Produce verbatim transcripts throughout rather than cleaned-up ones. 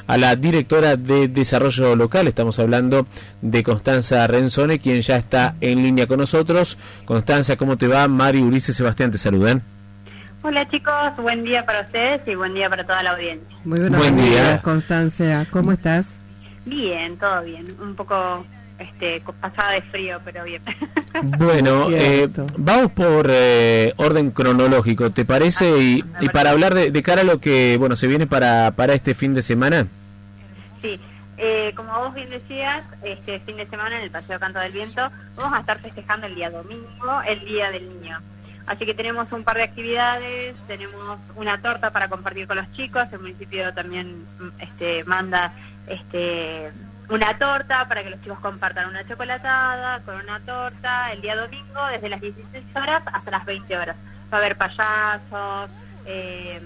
a la directora de Desarrollo Local. Estamos hablando de Constanza Renzone, quien ya está en línea con nosotros. Constanza, ¿cómo te va? Mari, Ulises, Sebastián te saludan. Hola chicos, buen día para ustedes y buen día para toda la audiencia. Muy buenos buen días, día, Constanza. ¿Cómo estás? Bien, todo bien. Un poco este, pasada de frío, pero bien. Bueno, eh, vamos por eh, orden cronológico, ¿te parece? Ah, y, y para hablar de, de cara a lo que bueno se viene para, para este fin de semana. Sí, eh, como vos bien decías, este fin de semana en el Paseo Canto del Viento vamos a estar festejando el día domingo, el Día del Niño. Así que tenemos un par de actividades, tenemos una torta para compartir con los chicos, el municipio también este, manda este una torta para que los chicos compartan una chocolatada con una torta el día domingo desde las dieciséis horas hasta las veinte horas. Va a haber payasos, eh,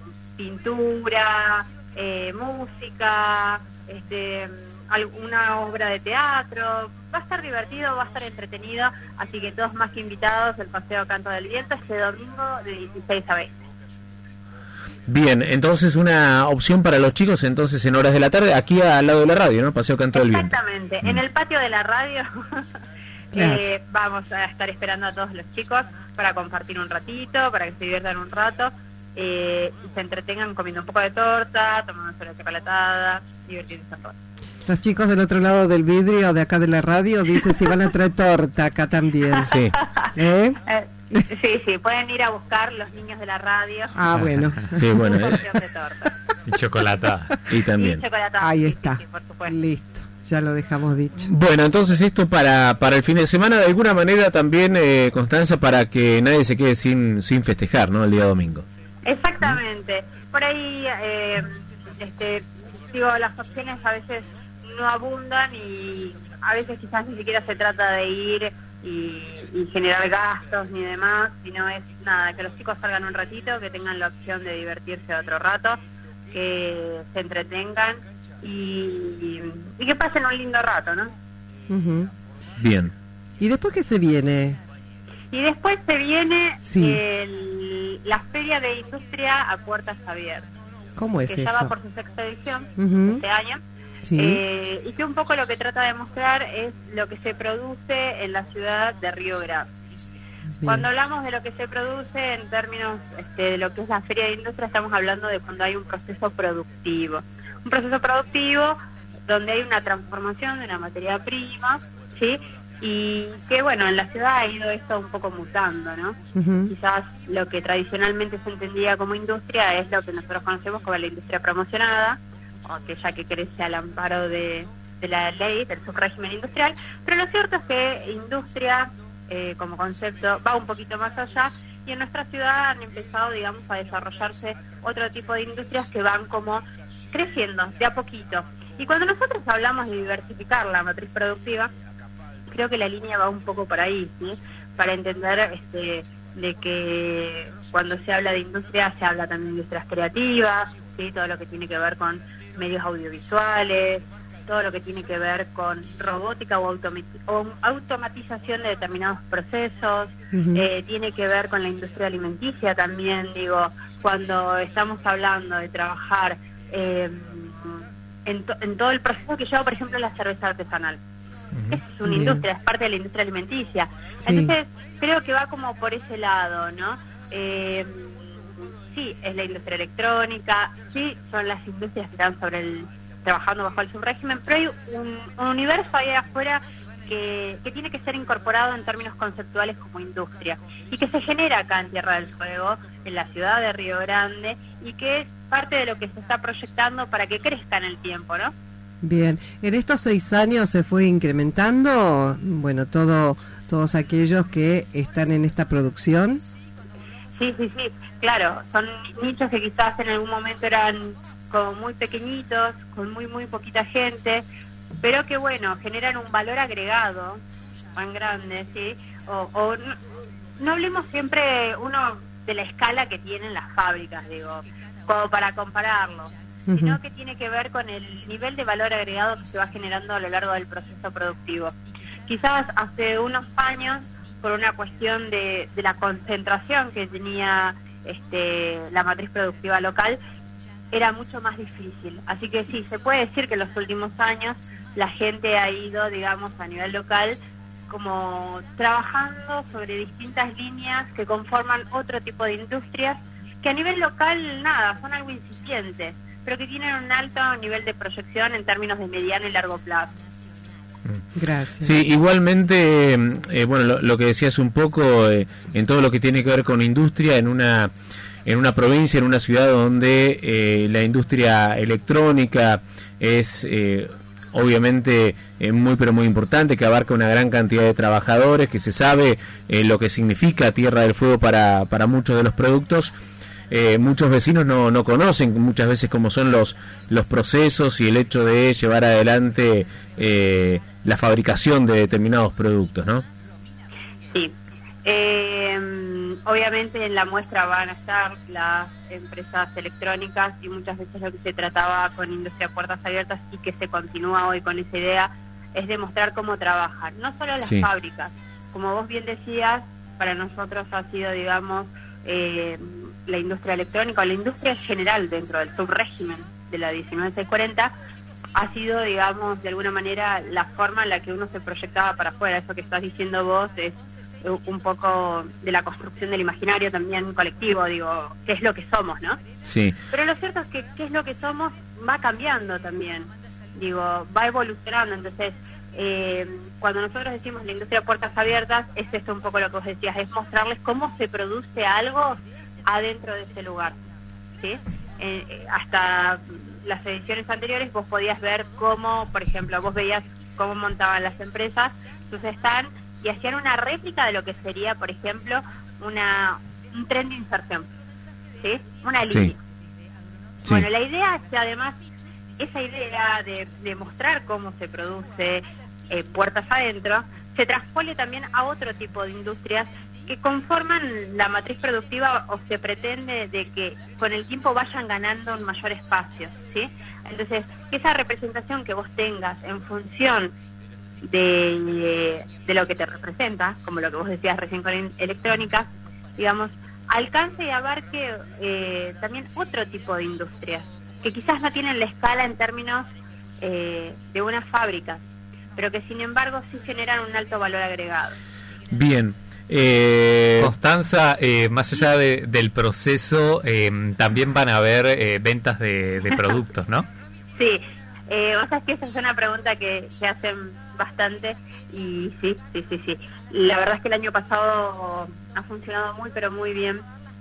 pintura, eh, música, este alguna obra de teatro. Va a estar divertido, va a estar entretenido, así que todos más que invitados el Paseo Canto del Viento este domingo de dieciséis a veinte. Bien, entonces una opción para los chicos entonces en horas de la tarde, aquí al lado de la radio, ¿no? Paseo Canto del Viento. Exactamente, en el patio de la radio claro. eh, vamos a estar esperando a todos los chicos para compartir un ratito, para que se diviertan un rato, eh, y se entretengan comiendo un poco de torta, tomando una chocolatada, divirtiéndose un rato. Los chicos del otro lado del vidrio de acá de la radio dicen si van a traer torta acá también. Sí. ¿Eh? Eh, sí, sí, pueden ir a buscar los niños de la radio. Ah, bueno. Sí, bueno. Una Eh. porción de torta. Y chocolatada. Y también. Y chocolatada. Ahí Sí, está. sí, sí, por supuesto. Listo. Ya lo dejamos dicho. Bueno, entonces esto para para el fin de semana, de alguna manera también, eh, Constanza, para que nadie se quede sin sin festejar, ¿no? El día domingo. Exactamente. Por ahí, eh, este, digo, las opciones a veces no abundan y a veces quizás ni siquiera se trata de ir y, y generar gastos ni demás, sino es nada, que los chicos salgan un ratito, que tengan la opción de divertirse otro rato, que se entretengan y, y que pasen un lindo rato, ¿no? Uh-huh. Bien. ¿Y después qué se viene? Y después se viene Sí. el, la Feria de Industria a puertas abiertas, ¿Cómo es que eso? ya va por su sexta edición Uh-huh. este año. Sí. Eh, y que un poco lo que trata de mostrar es lo que se produce en la ciudad de Río Grande. Bien. Cuando hablamos de lo que se produce en términos este, de lo que es la Feria de Industria, estamos hablando de cuando hay un proceso productivo. Un proceso productivo donde hay una transformación de una materia prima, ¿sí? Y que, bueno, en la ciudad ha ido esto un poco mutando, ¿no? Uh-huh. Quizás lo que tradicionalmente se entendía como industria es lo que nosotros conocemos como la industria promocionada, o que ya que crece al amparo de, de la ley, del subrégimen industrial, pero lo cierto es que industria eh, como concepto va un poquito más allá y en nuestra ciudad han empezado, digamos, a desarrollarse otro tipo de industrias que van como creciendo de a poquito. Y cuando nosotros hablamos de diversificar la matriz productiva, creo que la línea va un poco por ahí, ¿sí? Para entender este, de que cuando se habla de industria se habla también de industrias creativas, ¿sí? Todo lo que tiene que ver con medios audiovisuales, todo lo que tiene que ver con robótica o, automati o automatización de determinados procesos, uh-huh. eh, tiene que ver con la industria alimenticia también, digo, cuando estamos hablando de trabajar eh, en, to en todo el proceso que lleva, por ejemplo, la cerveza artesanal. Uh-huh. Es una Bien. industria, es parte de la industria alimenticia. Sí. Entonces, creo que va como por ese lado, ¿no? Eh, sí, es la industria electrónica, sí, son las industrias que están sobre el, trabajando bajo el subrégimen, pero hay un, un universo ahí afuera que, que tiene que ser incorporado en términos conceptuales como industria y que se genera acá en Tierra del Fuego, en la ciudad de Río Grande, y que es parte de lo que se está proyectando para que crezca en el tiempo, ¿no? Bien, en estos seis años se fue incrementando, bueno, todo, todos aquellos que están en esta producción. Sí, sí, sí, claro, son nichos que quizás en algún momento eran como muy pequeñitos, con muy, muy poquita gente, pero que, bueno, generan un valor agregado tan grande, ¿sí? O, o no, no hablemos siempre, uno, de la escala que tienen las fábricas, digo, como para compararlo, uh-huh. sino que tiene que ver con el nivel de valor agregado que se va generando a lo largo del proceso productivo. Quizás hace unos años, por una cuestión de, de la concentración que tenía este, la matriz productiva local, era mucho más difícil. Así que sí, se puede decir que en los últimos años la gente ha ido, digamos, a nivel local, como trabajando sobre distintas líneas que conforman otro tipo de industrias, que a nivel local, nada, son algo incipiente, pero que tienen un alto nivel de proyección en términos de mediano y largo plazo. Gracias. Sí, igualmente, eh, bueno, lo, lo que decías un poco, eh, en todo lo que tiene que ver con industria, en una en una provincia, en una ciudad donde eh, la industria electrónica es eh, obviamente eh, muy pero muy importante, que abarca una gran cantidad de trabajadores, que se sabe eh, lo que significa Tierra del Fuego para, para muchos de los productos. Eh, muchos vecinos no, no conocen muchas veces cómo son los, los procesos y el hecho de llevar adelante eh, la fabricación de determinados productos, ¿no? Sí. Eh, obviamente en la muestra van a estar las empresas electrónicas y muchas veces lo que se trataba con Industria Puertas Abiertas y que se continúa hoy con esa idea es demostrar cómo trabajan, no solo las sí. fábricas, como vos bien decías, para nosotros ha sido, digamos, eh, la industria electrónica o la industria general dentro del subrégimen de la diecinueve seiscientos cuarenta ha sido, digamos, de alguna manera la forma en la que uno se proyectaba para afuera. Eso que estás diciendo vos es un poco de la construcción del imaginario también colectivo, digo, qué es lo que somos, ¿no? Sí. Pero lo cierto es que qué es lo que somos va cambiando también, digo, va evolucionando. Entonces, eh, cuando nosotros decimos la industria puertas abiertas, es eso un poco lo que vos decías, es mostrarles cómo se produce algo adentro de ese lugar, ¿sí? Eh, hasta las ediciones anteriores vos podías ver cómo, por ejemplo, vos veías cómo montaban las empresas sus stands y hacían una réplica de lo que sería, por ejemplo, una un tren de inserción, ¿sí? Una sí. línea. Sí. Bueno, la idea es que además esa idea de, de mostrar cómo se produce eh, puertas adentro se traspole también a otro tipo de industrias que conforman la matriz productiva o se pretende de que con el tiempo vayan ganando un mayor espacio, ¿sí? Entonces, esa representación que vos tengas en función de, de lo que te representa, como lo que vos decías recién con electrónica, digamos, alcance y abarque eh, también otro tipo de industrias, que quizás no tienen la escala en términos eh, de una fábrica, pero que sin embargo sí generan un alto valor agregado. Bien. Eh... Constanza, eh, más allá de, del proceso, eh, también van a haber eh, ventas de, de productos, ¿no? Sí, eh, o sea, es que esa es una pregunta que se hacen bastante y sí, sí, sí, sí. La verdad es que el año pasado ha funcionado muy, pero muy bien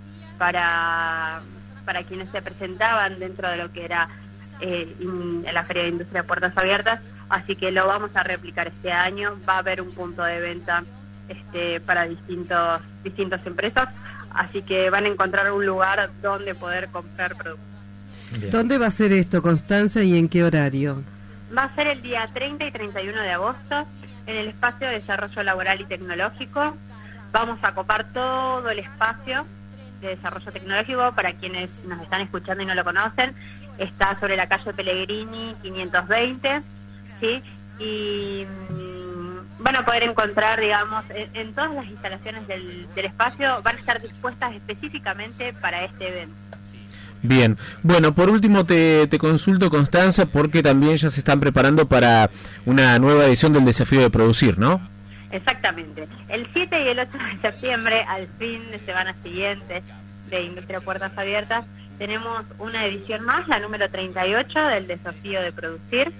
para, para quienes se presentaban dentro de lo que era eh, in, en la Feria de Industria Puertas Abiertas, así que lo vamos a replicar este año. Va a haber un punto de venta este, para distintos distintas empresas, así que van a encontrar un lugar donde poder comprar productos. Bien. ¿Dónde va a ser esto, Constanza, y en qué horario? Va a ser el día treinta y treinta y uno de agosto en el espacio de desarrollo laboral y tecnológico. Vamos a copar todo el espacio de desarrollo tecnológico. Para quienes nos están escuchando y no lo conocen, está sobre la calle Pellegrini quinientos veinte, ¿sí? Y mmm, van a poder encontrar, digamos, en, en todas las instalaciones del, del espacio, van a estar dispuestas específicamente para este evento. Bien, bueno, por último te, te consulto, Constanza, porque también ya se están preparando para una nueva edición del Desafío de Producir, ¿no? Exactamente. El siete y el ocho de septiembre, al fin de semana siguiente de Industria Puertas Abiertas, tenemos una edición más, la número treinta y ocho del Desafío de Producir.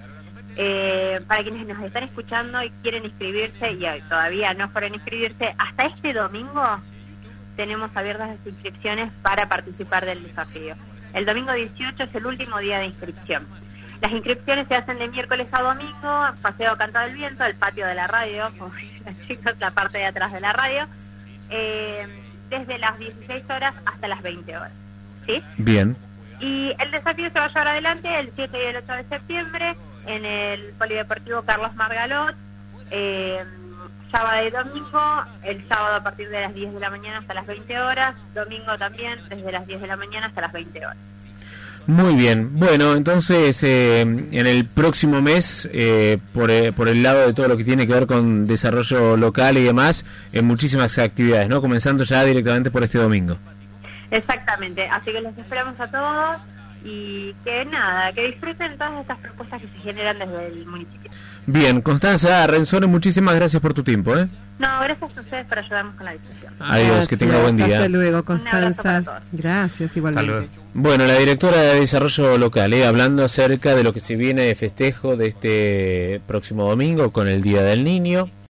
Eh, para quienes nos están escuchando y quieren inscribirse y todavía no fueron a inscribirse, hasta este domingo tenemos abiertas las inscripciones para participar del desafío. El domingo dieciocho es el último día de inscripción. Las inscripciones se hacen de miércoles a domingo, Paseo Cantado del Viento, el patio de la radio, como dicen los chicos, la parte de atrás de la radio, eh, desde las dieciséis horas hasta las veinte horas. ¿Sí? Bien. Y el desafío se va a llevar adelante el siete y el ocho de septiembre en el Polideportivo Carlos Margalot, eh, sábado y domingo, el sábado a partir de las diez de la mañana hasta las veinte horas, domingo también desde las diez de la mañana hasta las veinte horas. Muy bien, bueno, entonces eh, en el próximo mes, eh, por, eh, por el lado de todo lo que tiene que ver con desarrollo local y demás, eh, muchísimas actividades, ¿no? Comenzando ya directamente por este domingo. Exactamente, así que los esperamos a todos y que nada, que disfruten todas estas propuestas que se generan desde el municipio. Bien, Constanza Renzone, muchísimas gracias por tu tiempo, ¿eh? No, gracias a ustedes por ayudarnos con la discusión. Adiós, Gracias, que tenga buen día. Hasta luego, Un abrazo Constanza. para todos. Gracias, igualmente. Bueno, la directora de Desarrollo Local, ¿eh? hablando acerca de lo que se viene de festejo de este próximo domingo con el Día del Niño.